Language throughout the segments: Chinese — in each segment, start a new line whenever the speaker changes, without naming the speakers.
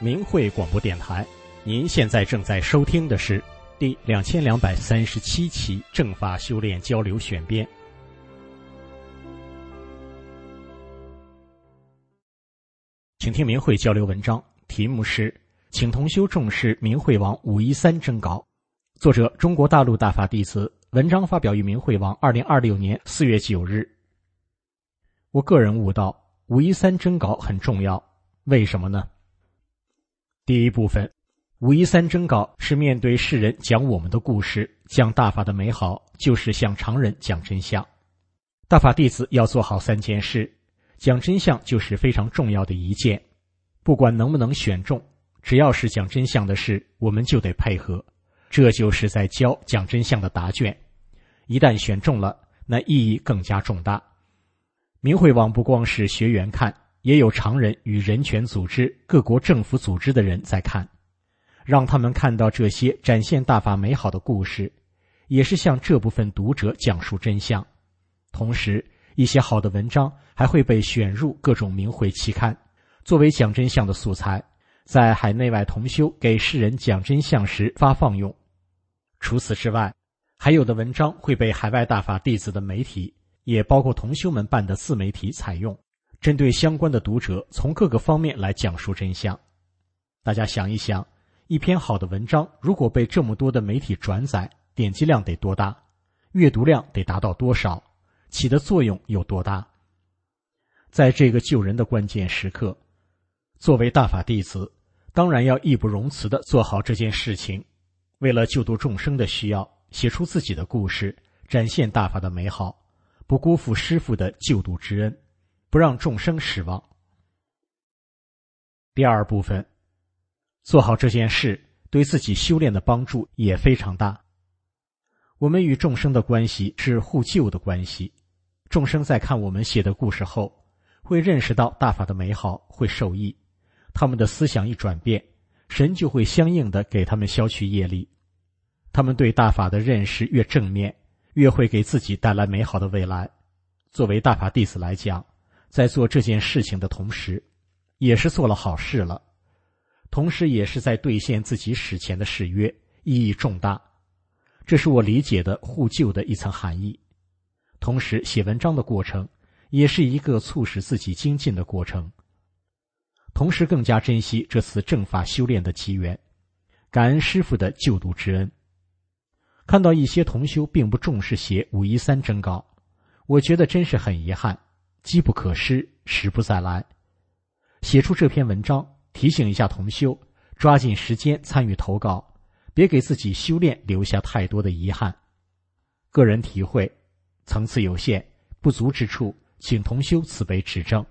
明慧广播电台，您现在正在收听的是第2237期正法修炼交流选编。请听明慧交流文章，题目是请同修重视明慧网513征稿，作者中国大陆大法弟子，文章发表于明慧网2026年4月9日。我个人悟到513征稿很重要，为什么呢？第一部分，513征稿是面对世人讲我们的故事，讲大法的美好，就是向常人讲真相。大法弟子要做好3件事，讲真相就是非常重要的一件。不管能不能选中，只要是讲真相的事，我们就得配合。这就是在教讲真相的答卷。一旦选中了，那意义更加重大。明慧网不光是学员看，也有常人与人权组织、各国政府组织的人在看，让他们看到这些展现大法美好的故事，也是向这部分读者讲述真相。同时，一些好的文章还会被选入各种明慧期刊，作为讲真相的素材，在海内外同修给世人讲真相时发放用。除此之外，还有的文章会被海外大法弟子的媒体，也包括同修们办的自媒体采用，针对相关的读者从各个方面来讲述真相。大家想一想，一篇好的文章如果被这么多的媒体转载，点击量得多大，阅读量得达到多少，起的作用有多大。在这个救人的关键时刻，作为大法弟子，当然要义不容辞地做好这件事情，为了救度众生的需要，写出自己的故事，展现大法的美好，不辜负师父的救度之恩，不让众生失望。第二部分，做好这件事对自己修炼的帮助也非常大。我们与众生的关系是互救的关系，众生在看我们写的故事后，会认识到大法的美好，会受益，他们的思想一转变，神就会相应的给他们消去业力。他们对大法的认识越正面，越会给自己带来美好的未来。作为大法弟子来讲，在做这件事情的同时，也是做了好事了，同时也是在兑现自己史前的誓约，意义重大。这是我理解的互救的一层含义。同时，写文章的过程也是一个促使自己精进的过程。同时更加珍惜这次正法修炼的机缘，感恩师父的救度之恩。看到一些同修并不重视写513征稿，我觉得真是很遗憾，机不可失，时不再来。写出这篇文章，提醒一下同修，抓紧时间参与投稿，别给自己修炼留下太多的遗憾。个人体会，层次有限，不足之处，请同修慈悲指正。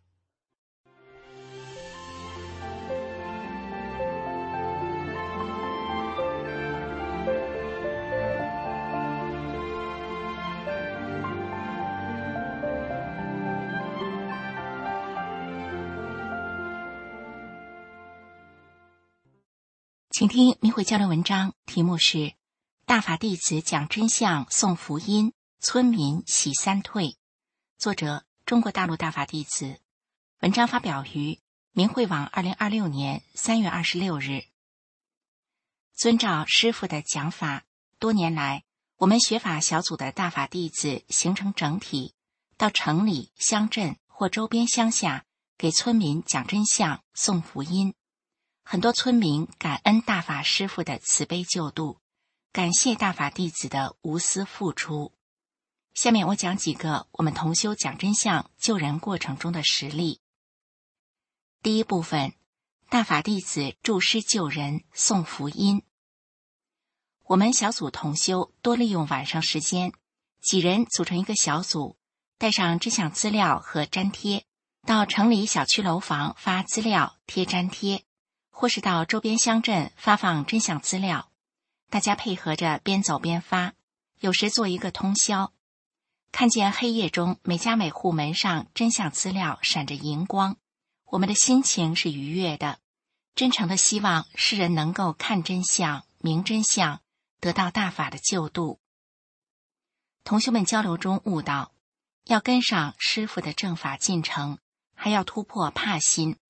请听明慧交流文章，题目是大法弟子讲真相送福音，村民喜三退，作者中国大陆大法弟子，文章发表于明慧网2026年3月26日。遵照师父的讲法，多年来我们学法小组的大法弟子形成整体，到城里、乡镇或周边乡下给村民讲真相送福音。很多村民感恩大法师父的慈悲救度，感谢大法弟子的无私付出。下面我讲几个我们同修讲真相救人过程中的实例。第一部分，大法弟子助师救人送福音。我们小组同修多利用晚上时间，几人组成一个小组，带上真相资料和粘贴，到城里小区楼房发资料贴粘贴，或是到周边乡镇发放真相资料，大家配合着边走边发，有时做一个通宵。看见黑夜中每家每户门上真相资料闪着荧光，我们的心情是愉悦的，真诚的希望世人能够看真相、明真相，得到大法的救度。同学们交流中悟到，要跟上师父的正法进程，还要突破怕心，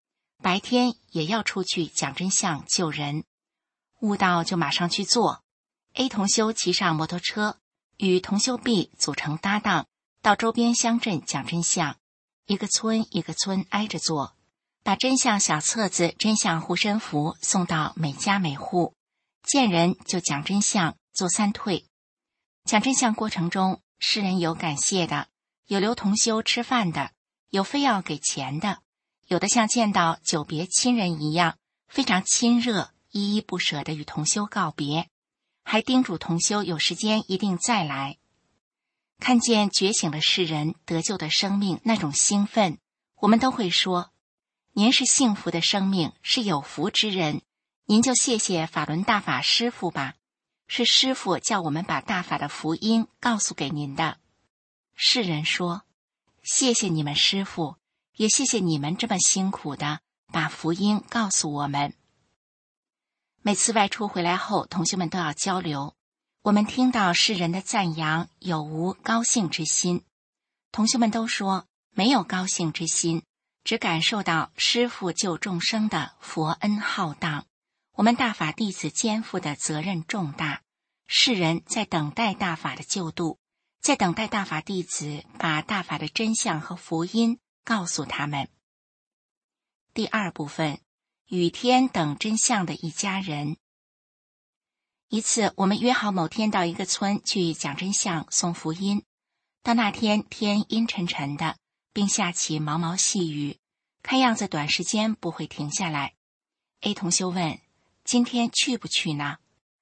白天也要出去讲真相救人，悟到就马上去做。A 同修骑上摩托车，与同修 B 组成搭档，到周边乡镇讲真相，一个村一个村挨着做，把真相小册子、真相护身符送到每家每户，见人就讲真相，做3退。讲真相过程中，世人有感谢的，有留同修吃饭的，有非要给钱的，有的像见到久别亲人一样，非常亲热，依依不舍地与同修告别，还叮嘱同修有时间一定再来。看见觉醒的世人得救的生命那种兴奋，我们都会说，您是幸福的生命，是有福之人，您就谢谢法轮大法师父吧，是师父叫我们把大法的福音告诉给您的。世人说，谢谢你们师父，也谢谢你们这么辛苦的把福音告诉我们。每次外出回来后，同学们都要交流，我们听到世人的赞扬，有无高兴之心？同学们都说没有高兴之心，只感受到师父救众生的佛恩浩荡，我们大法弟子肩负的责任重大，世人在等待大法的救度，在等待大法弟子把大法的真相和福音告诉他们。第2部分，雨天等真相的一家人。一次，我们约好某天到一个村去讲真相、送福音。到那天，天阴沉沉的，并下起毛毛细雨，看样子短时间不会停下来。A 同修问，今天去不去呢？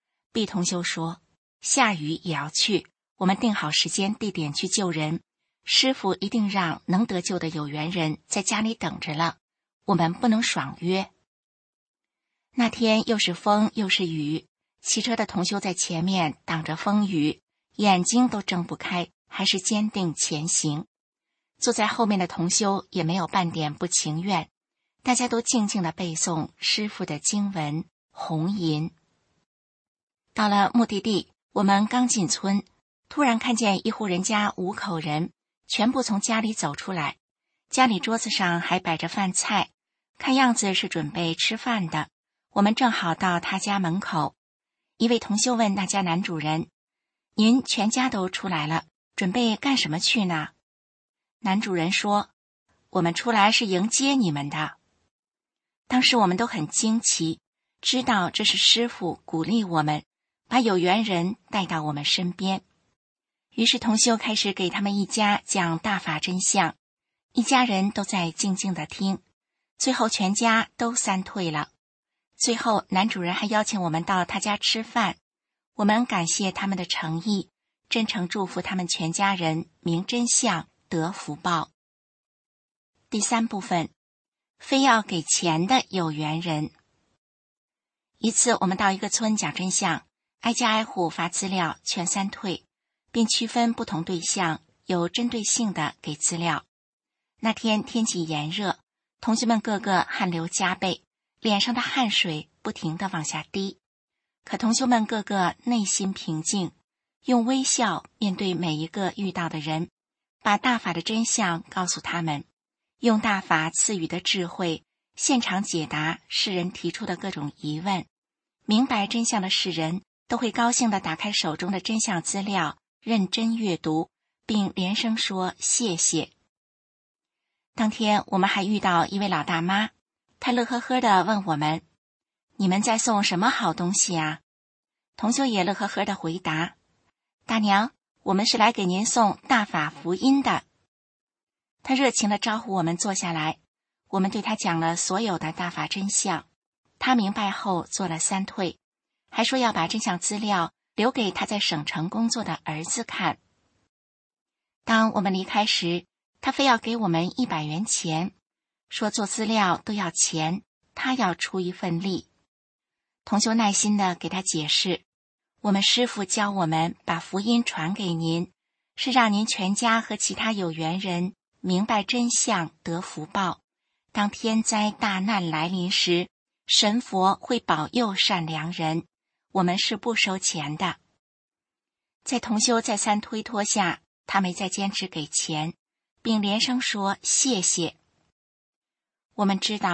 B 同修说，下雨也要去，我们定好时间地点去救人，师父一定让能得救的有缘人在家里等着了，我们不能爽约。那天又是风又是雨，骑车的同修在前面挡着风雨，眼睛都睁不开，还是坚定前行。坐在后面的同修也没有半点不情愿，大家都静静地背诵师父的经文红吟。到了目的地，我们刚进村，突然看见一户人家5口人全部从家里走出来，家里桌子上还摆着饭菜，看样子是准备吃饭的。我们正好到他家门口，一位同修问那家男主人，您全家都出来了，准备干什么去呢？男主人说，我们出来是迎接你们的。当时我们都很惊奇，知道这是师父鼓励我们，把有缘人带到我们身边。于是同修开始给他们一家讲大法真相，一家人都在静静地听，最后全家都3退了。最后男主人还邀请我们到他家吃饭，我们感谢他们的诚意，真诚祝福他们全家人明真相得福报。第3部分，非要给钱的有缘人。一次我们到一个村讲真相，挨家挨户发资料，劝3退，并区分不同对象，有针对性的给资料。那天天气炎热，同学们个个汗流浃背，脸上的汗水不停地往下滴，可同学们个个内心平静，用微笑面对每一个遇到的人，把大法的真相告诉他们，用大法赐予的智慧现场解答世人提出的各种疑问。明白真相的世人都会高兴地打开手中的真相资料，认真阅读，并连声说谢谢。当天我们还遇到一位老大妈，她乐呵呵地问我们，你们在送什么好东西啊？同修也乐呵呵地回答，大娘，我们是来给您送大法福音的。她热情地招呼我们坐下来，我们对她讲了所有的大法真相。她明白后做了3退，还说要把真相资料留给他在省城工作的儿子看。当我们离开时，他非要给我们100元钱，说做资料都要钱，他要出一份力。同修耐心地给他解释，我们师父教我们把福音传给您，是让您全家和其他有缘人明白真相得福报，当天灾大难来临时，神佛会保佑善良人，我们是不收钱的。在同修再三推脱下，他没再坚持给钱，并连声说谢谢。我们知道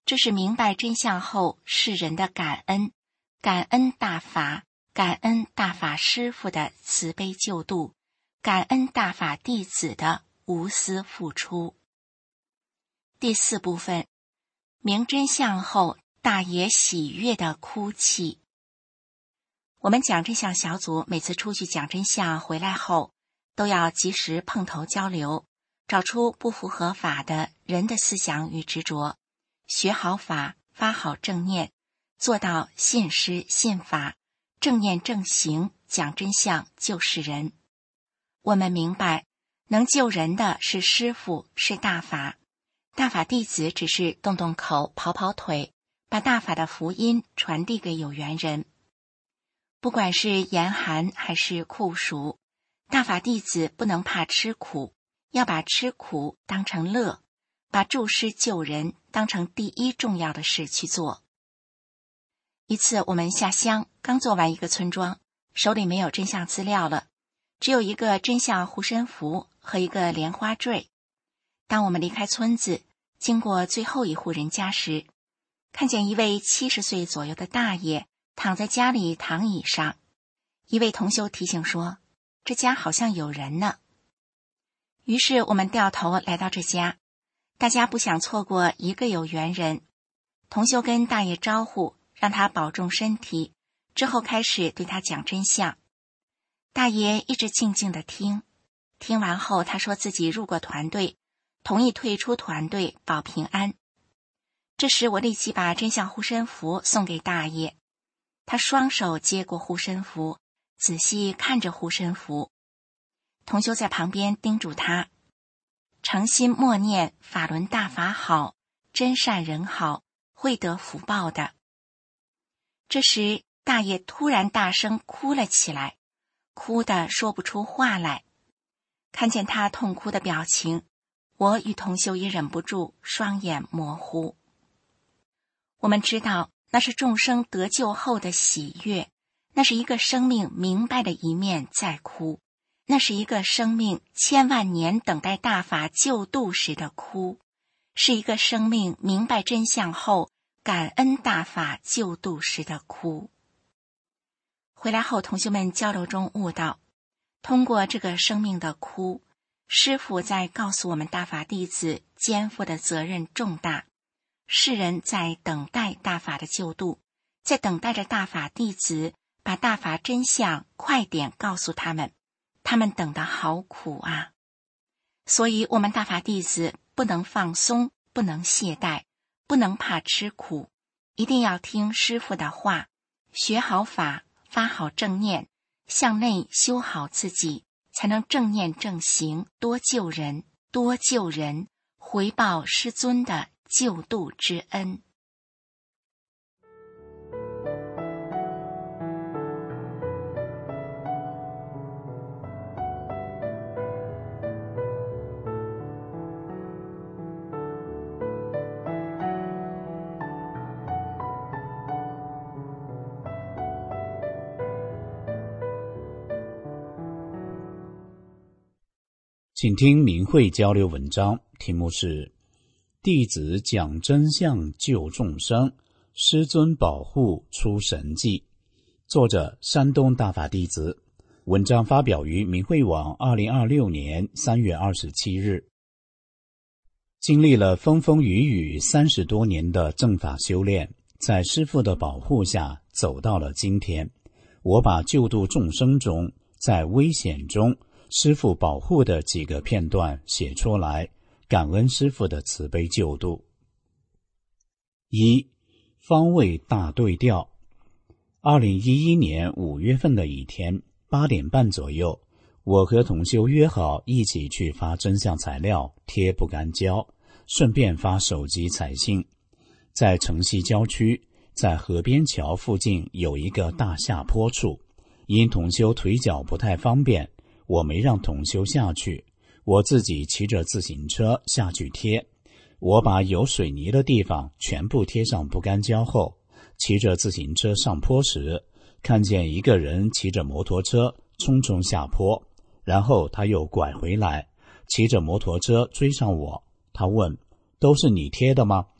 这是明白真相后世人的感恩，感恩大法，感恩大法师父的慈悲救度，感恩大法弟子的无私付出。第4部分，明真相后大爷喜悦的哭泣。我们讲真相小组每次出去讲真相回来后，都要及时碰头交流，找出不符合法的人的思想与执着，学好法，发好正念，做到信师信法，正念正行，讲真相救世人。我们明白，能救人的是师父，是大法，大法弟子只是动动口，跑跑腿，把大法的福音传递给有缘人。不管是严寒还是酷暑，大法弟子不能怕吃苦，要把吃苦当成乐，把助师救人当成第一重要的事去做。一次我们下乡，刚做完一个村庄，手里没有真相资料了，只有一个真相护身符和一个莲花坠。当我们离开村子，经过最后一户人家时，看见一位70岁左右的大爷躺在家里躺椅上。一位同修提醒说，这家好像有人呢。于是我们掉头来到这家，大家不想错过一个有缘人。同修跟大爷招呼，让他保重身体，之后开始对他讲真相。大爷一直静静地听，听完后他说自己入过团队，同意退出团队保平安。这时我立即把真相护身符送给大爷，他双手接过护身符，仔细看着护身符。同修在旁边叮嘱他，诚心默念法轮大法好，真善人好，会得福报的。这时大爷突然大声哭了起来，哭得说不出话来。看见他痛哭的表情，我与同修也忍不住双眼模糊。我们知道那是众生得救后的喜悦，那是一个生命明白的一面在哭，那是一个生命千万年等待大法救度时的哭，是一个生命明白真相后感恩大法救度时的哭。回来后同学们交流中悟到，通过这个生命的哭，师父在告诉我们大法弟子肩负的责任重大，世人在等待大法的救度，在等待着大法弟子把大法真相快点告诉他们，他们等得好苦啊！所以我们大法弟子不能放松，不能懈怠，不能怕吃苦，一定要听师父的话，学好法，发好正念，向内修好自己，才能正念正行，多救人，多救人，回报师尊的救度之恩。
请听明慧交流文章，题目是弟子讲真相救众生，师尊保护出神迹，作者山东大法弟子。文章发表于明慧网2026年3月27日。经历了风风雨雨30多年的正法修炼，在师父的保护下走到了今天。我把救度众生中在危险中师父保护的几个片段写出来，感恩师父的慈悲救度。1. 方位大对调。2011年5月份的一天8点半左右，我和同修约好一起去发真相材料，贴不干胶，顺便发手机彩信。在城西郊区，在河边桥附近有一个大下坡处，因同修腿脚不太方便，我没让同修下去，我自己骑着自行车下去贴。我把有水泥的地方全部贴上不干胶后，骑着自行车上坡时，看见一个人骑着摩托车匆匆下坡，然后他又拐回来，骑着摩托车追上我。他问：都是你贴的吗？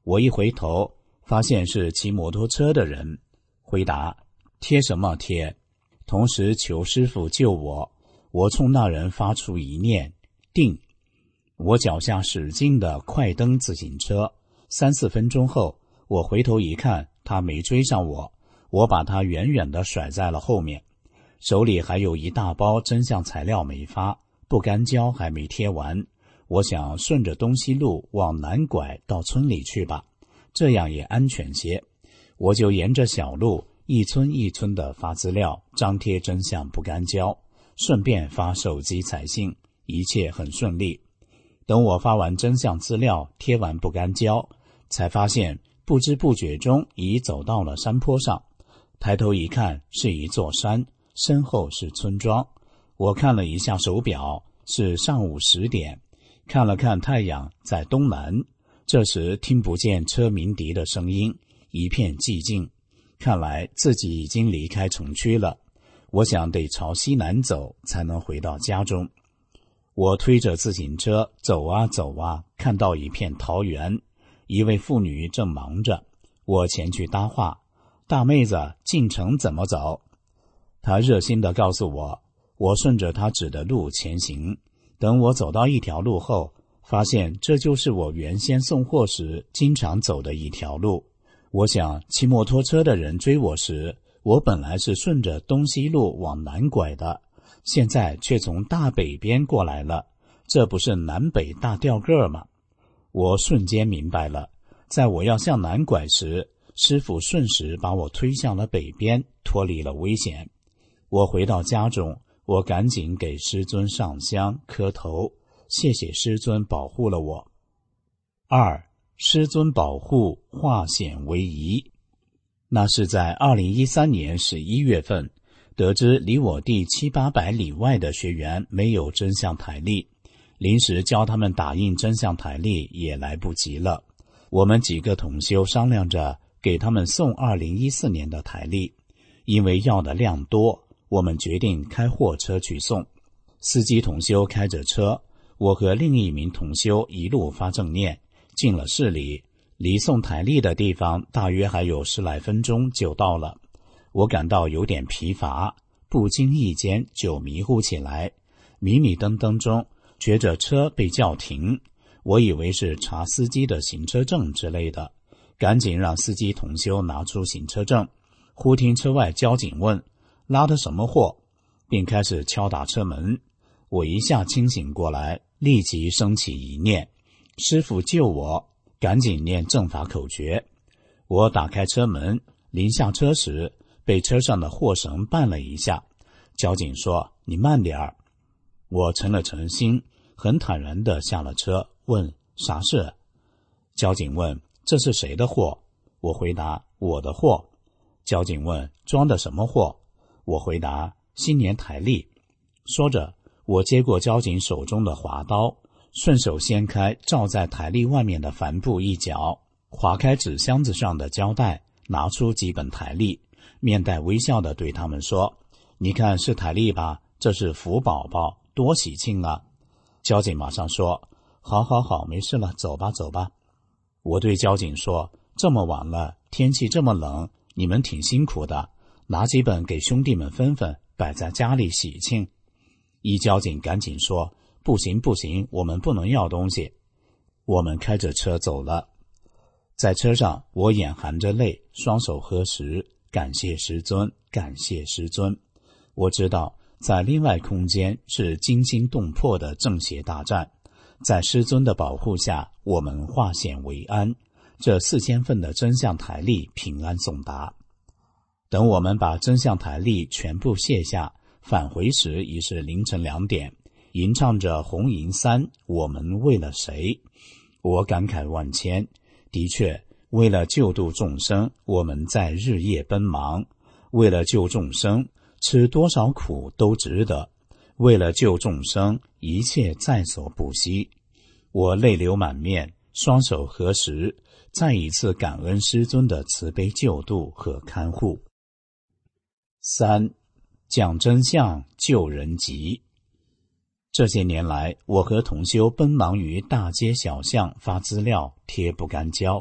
我一回头，发现是骑摩托车的人，回答：贴什么贴？同时求师父救我。我冲那人发出一念：定。我脚下使劲的快蹬自行车，3-4分钟后，我回头一看，他没追上我，我把他远远地甩在了后面，手里还有一大包真相材料没发，不干胶还没贴完。我想顺着东西路往南拐到村里去吧，这样也安全些。我就沿着小路一村一村地发资料，张贴真相不干胶，顺便发手机彩信，一切很顺利。等我发完真相资料，贴完不干胶，才发现不知不觉中已走到了山坡上。抬头一看，是一座山，身后是村庄。我看了一下手表，是上午10点，看了看太阳在东南。这时听不见车鸣笛的声音，一片寂静，看来自己已经离开城区了。我想得朝西南走，才能回到家中。我推着自行车走啊走啊，看到一片桃园，一位妇女正忙着。我前去搭话：大妹子，进城怎么走？她热心地告诉我。我顺着她指的路前行，等我走到一条路后，发现这就是我原先送货时经常走的一条路。我想骑摩托车的人追我时，我本来是顺着东西路往南拐的，现在却从大北边过来了，这不是南北大掉个吗？我瞬间明白了，在我要向南拐时，师父瞬时把我推向了北边，脱离了危险。我回到家中，我赶紧给师尊上香磕头，谢谢师尊保护了我。2. 师尊保护，化险为夷。那是在2013年11月份，得知离我地700-800里外的学员没有真相台历，临时教他们打印真相台历也来不及了。我们几个同修商量着给他们送2014年的台历，因为要的量多，我们决定开货车去送。司机同修开着车，我和另一名同修一路发正念，进了市里，离送台历的地方大约还有10来分钟就到了。我感到有点疲乏，不经意间就迷糊起来，迷迷瞪瞪中觉着车被叫停，我以为是查司机的行车证之类的，赶紧让司机同修拿出行车证。忽听车外交警问拉的什么货，并开始敲打车门。我一下清醒过来，立即升起一念：师父救我，赶紧念正法口诀。我打开车门，临下车时被车上的货绳绊了一下，交警说：你慢点儿。我沉了沉心，很坦然地下了车，问啥事？交警问这是谁的货？我回答我的货。交警问装的什么货？我回答新年台历。说着，我接过交警手中的滑刀，顺手掀开罩在台历外面的帆布一角，划开纸箱子上的胶带，拿出几本台历，面带微笑地对他们说：你看是台历吧，这是福宝宝，多喜庆啊。交警马上说：好好好，没事了，走吧走吧。我对交警说：这么晚了，天气这么冷，你们挺辛苦的，拿几本给兄弟们分分，摆在家里喜庆。一交警赶紧说：不行不行，我们不能要东西。我们开着车走了。在车上，我眼含着泪，双手合十，感谢师尊，感谢师尊。我知道在另外空间是惊心动魄的正邪大战，在师尊的保护下，我们化险为安，这4000份的真相台历平安送达。等我们把真相台历全部卸下，返回时已是凌晨2点，吟唱着红银3，我们为了谁？我感慨万千。的确，为了救度众生，我们在日夜奔忙，为了救众生，吃多少苦都值得，为了救众生，一切在所不惜。我泪流满面，双手合十，再一次感恩师尊的慈悲救度和看护。3. 讲真相，救人急。这些年来，我和同修奔忙于大街小巷发资料、贴不干胶，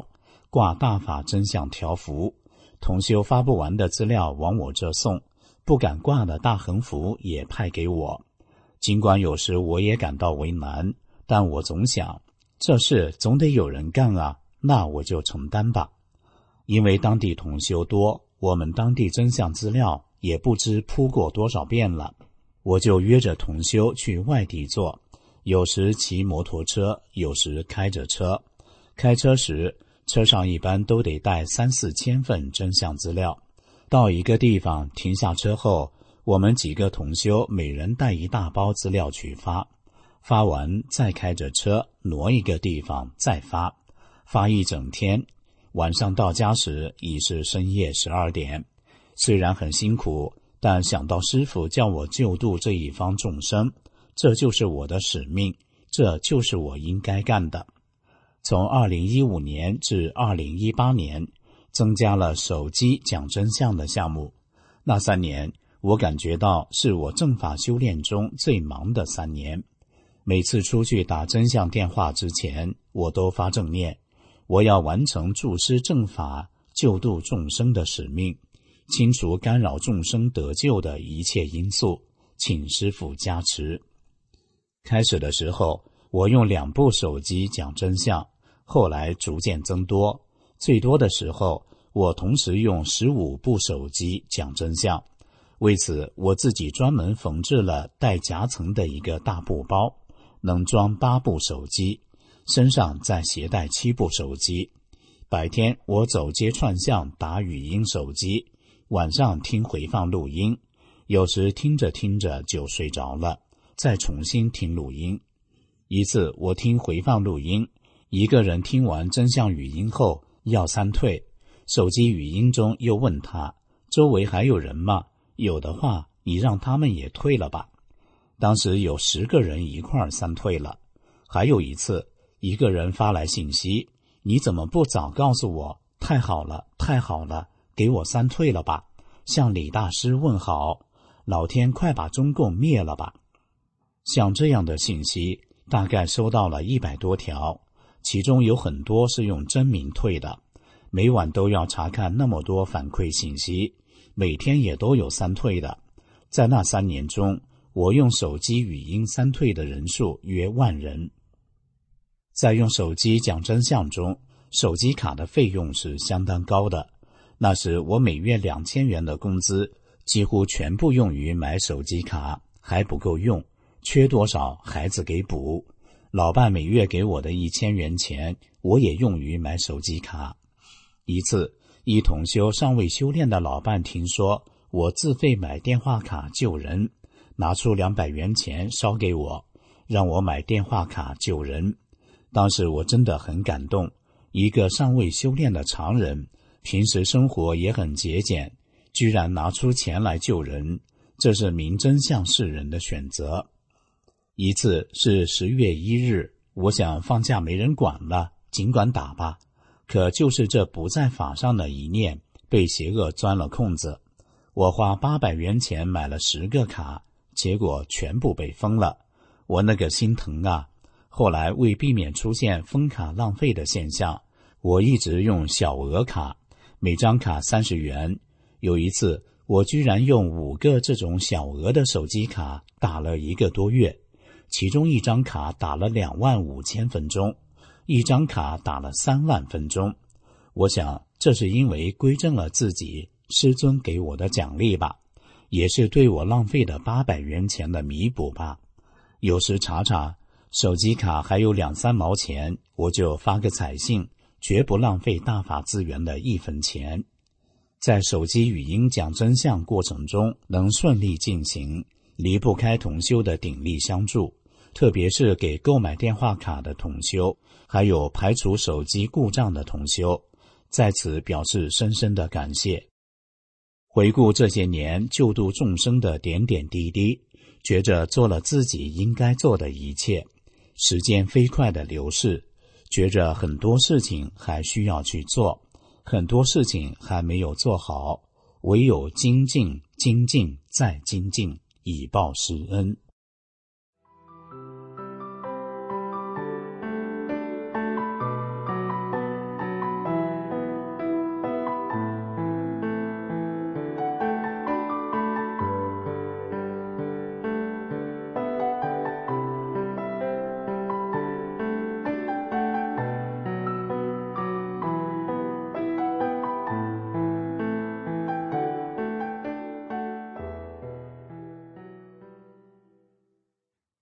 挂大法真相条幅，同修发不完的资料往我这送，不敢挂的大横幅也派给我。尽管有时我也感到为难，但我总想，这事总得有人干啊，那我就承担吧。因为当地同修多，我们当地真相资料也不知铺过多少遍了，我就约着同修去外地做，有时骑摩托车，有时开着车。开车时，车上一般都得带3-4千份真相资料。到一个地方停下车后，我们几个同修每人带一大包资料去发，发完再开着车挪一个地方再发，发一整天。晚上到家时已是深夜12点。虽然很辛苦，但想到师父叫我救度这一方众生，这就是我的使命，这就是我应该干的。从2015年至2018年，增加了手机讲真相的项目。那3年，我感觉到是我正法修炼中最忙的3年。每次出去打真相电话之前，我都发正念，我要完成助师正法救度众生的使命，清除干扰众生得救的一切因素，请师父加持。开始的时候，我用2部手机讲真相，后来逐渐增多，最多的时候我同时用15部手机讲真相。为此，我自己专门缝制了带夹层的一个大布包，能装8部手机，身上再携带7部手机。白天我走街串巷打语音手机，晚上听回放录音，有时听着听着就睡着了，再重新听录音。一次我听回放录音，一个人听完真相语音后要3退，手机语音中又问他，周围还有人吗？有的话你让他们也退了吧。当时有10个人一块儿3退了。还有一次，一个人发来信息，你怎么不早告诉我？太好了，太好了，给我3退了吧，向李大师问好，老天快把中共灭了吧。像这样的信息大概收到了100多条，其中有很多是用真名退的，每晚都要查看那么多反馈信息，每天也都有3退的。在那3年中，我用手机语音3退的人数约10000人。在用手机讲真相中，手机卡的费用是相当高的。那时我每月2000元的工资几乎全部用于买手机卡，还不够用，缺多少孩子给补。老伴每月给我的1000元钱，我也用于买手机卡。一次，一同修尚未修炼的老伴听说我自费买电话卡救人，拿出200元钱烧给我，让我买电话卡救人。当时我真的很感动，一个尚未修炼的常人，平时生活也很节俭，居然拿出钱来救人，这是明真相世人的选择。一次是10月1日，我想放假没人管了，尽管打吧。可就是这不在法上的一念，被邪恶钻了空子。我花800元钱买了10个卡，结果全部被封了，我那个心疼啊！后来为避免出现封卡浪费的现象，我一直用小额卡，每张卡30元。有一次，我居然用5个这种小额的手机卡打了1个多月，其中一张卡打了25000分钟，一张卡打了3万分钟。我想这是因为归正了自己师尊给我的奖励吧，也是对我浪费的800元钱的弥补吧。有时查查手机卡还有2-3毛钱，我就发个彩信，绝不浪费大法资源的1分钱。在手机语音讲真相过程中能顺利进行，离不开同修的鼎力相助，特别是给购买电话卡的同修，还有排除手机故障的同修，在此表示深深的感谢。回顾这些年救度众生的点点滴滴，觉着做了自己应该做的一切，时间飞快的流逝，觉着很多事情还需要去做，很多事情还没有做好，唯有精进、精进再精进，以报师恩。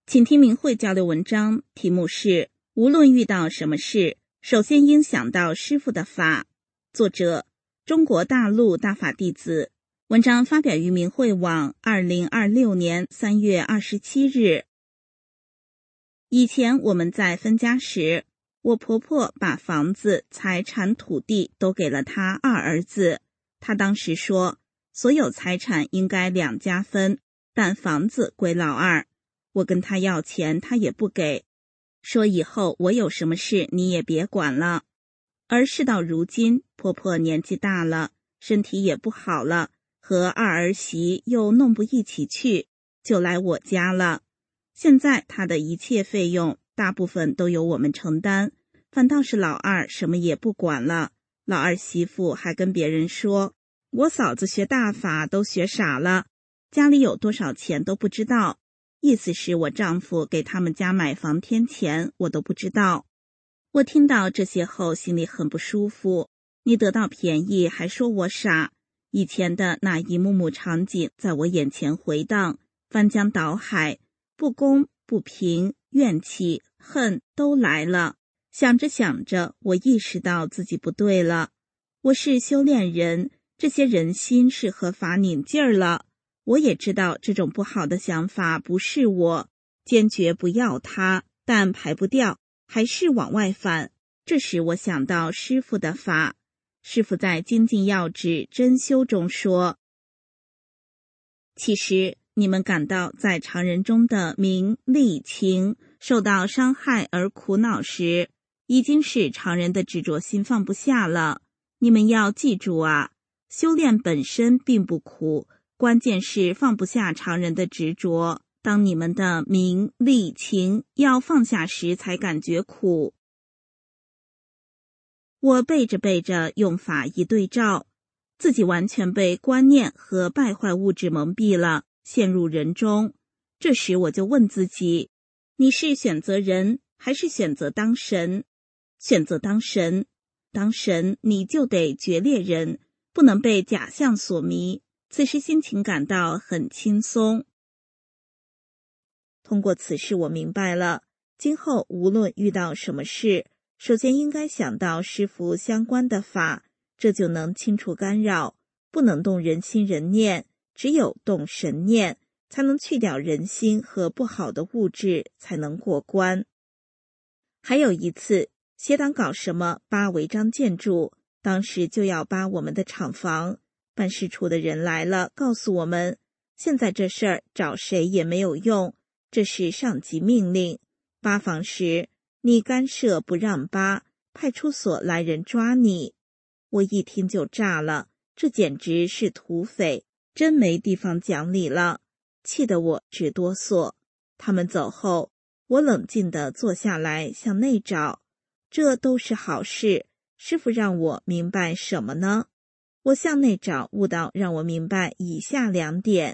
请听明慧交流文章，题目是无论遇到什么事，首先应想到师父的法。作者中国大陆大法弟子，文章发表于明慧网2026年3月27日。以前我们在分家时，我婆婆把房子、财产、土地都给了她二儿子。她当时说，所有财产应该两家分，但房子归老二。我跟她要钱，她也不给，说以后我有什么事你也别管了。而事到如今，婆婆年纪大了，身体也不好了，和二儿媳又弄不一起去，就来我家了。现在她的一切费用大部分都由我们承担，反倒是老二什么也不管了。老二媳妇还跟别人说，我嫂子学大法都学傻了，家里有多少钱都不知道，意思是我丈夫给他们家买房添钱，我都不知道。我听到这些后心里很不舒服，你得到便宜还说我傻。以前的那一幕幕场景在我眼前回荡，翻江倒海，不公不平、怨气、恨都来了。想着想着，我意识到自己不对了。我是修炼人，这些人心是和法拧劲儿了。我也知道这种不好的想法不是我，坚决不要它，但排不掉，还是往外反。这时我想到师父的法。师父在精进要旨真修中说，其实你们感到在常人中的名利情受到伤害而苦恼时，已经是常人的执着心放不下了。你们要记住啊，修炼本身并不苦，关键是放不下常人的执着。当你们的名利情要放下时，才感觉苦。我背着背着用法一对照，自己完全被观念和败坏物质蒙蔽了，陷入人中。这时我就问自己，你是选择人还是选择当神？选择当神，当神你就得决裂人，不能被假象所迷。此时心情感到很轻松。通过此事我明白了，今后无论遇到什么事，首先应该想到师父相关的法，这就能清除干扰。不能动人心人念，只有动神念，才能去掉人心和不好的物质，才能过关。还有一次，协党搞什么扒违章建筑，当时就要扒我们的厂房。办事处的人来了，告诉我们，现在这事儿找谁也没有用，这是上级命令。扒房时，你干涉不让扒，派出所来人抓你。我一听就炸了，这简直是土匪，真没地方讲理了，气得我直哆嗦。他们走后，我冷静地坐下来向内找，这都是好事。师父让我明白什么呢？我向内找悟道让我明白以下2点。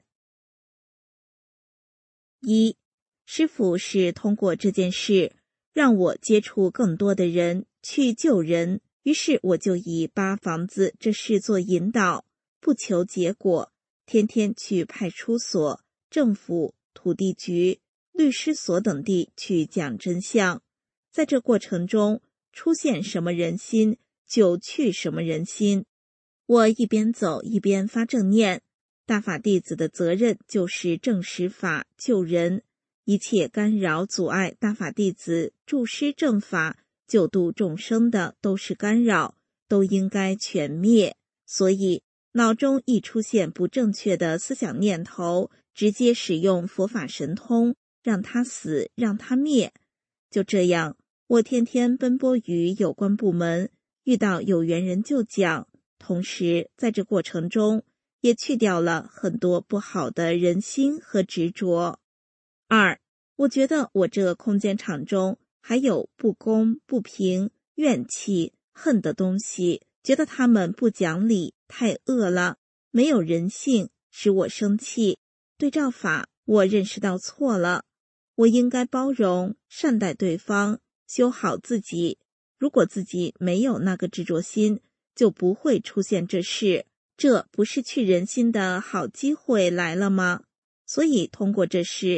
一，师父是通过这件事让我接触更多的人，去救人，于是我就以扒房子这事做引导，不求结果，天天去派出所、政府、土地局、律师所等地去讲真相。在这过程中，出现什么人心，就去什么人心。我一边走一边发正念，大法弟子的责任就是正实法救人，一切干扰阻碍大法弟子助师正法救度众生的都是干扰，都应该全灭。所以脑中一出现不正确的思想念头，直接使用佛法神通，让它死，让它灭。就这样，我天天奔波于有关部门，遇到有缘人就讲，同时在这过程中也去掉了很多不好的人心和执着。2，我觉得我这个空间场中还有不公、不平、怨气、恨的东西，觉得他们不讲理，太恶了，没有人性，使我生气。对照法，我认识到错了，我应该包容、善待对方，修好自己。如果自己没有那个执着心，就不会出现这事，这不是去人心的好机会来了吗？所以通过这事，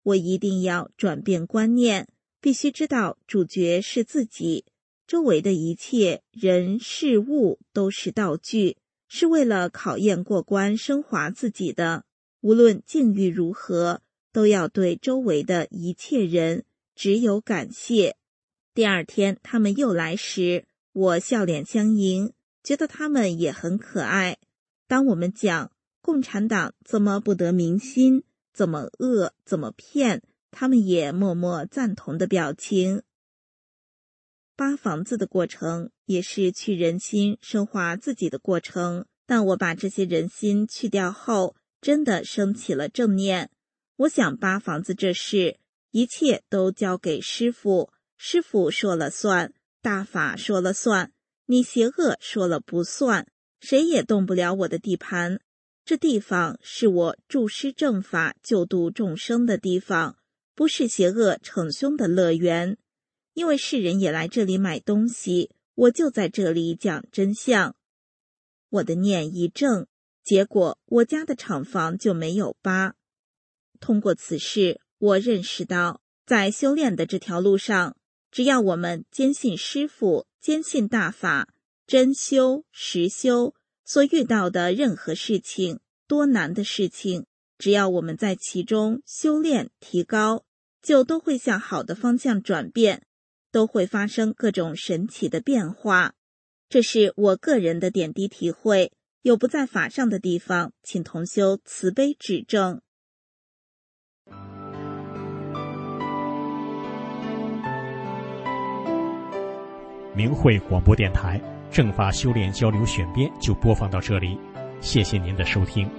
我一定要转变观念，必须知道主角是自己，周围的一切人事物都是道具，是为了考验过关升华自己的。无论境遇如何，都要对周围的一切人只有感谢。第二天他们又来时，我笑脸相迎，觉得他们也很可爱。当我们讲共产党怎么不得民心，怎么恶，怎么骗，他们也默默赞同的表情。扒房子的过程也是去人心升华自己的过程，但我把这些人心去掉后，真的升起了正念。我想扒房子这事，一切都交给师父，师父说了算，大法说了算，你邪恶说了不算，谁也动不了我的地盘。这地方是我助师正法救度众生的地方，不是邪恶逞凶的乐园。因为世人也来这里买东西，我就在这里讲真相。我的念一正，结果我家的厂房就没有扒。通过此事，我认识到，在修炼的这条路上，只要我们坚信师父，坚信大法，真修实修，所遇到的任何事情，多难的事情，只要我们在其中修炼提高，就都会向好的方向转变，都会发生各种神奇的变化。这是我个人的点滴体会，有不在法上的地方，请同修慈悲指正。
明慧广播电台正法修炼交流选编就播放到这里，谢谢您的收听。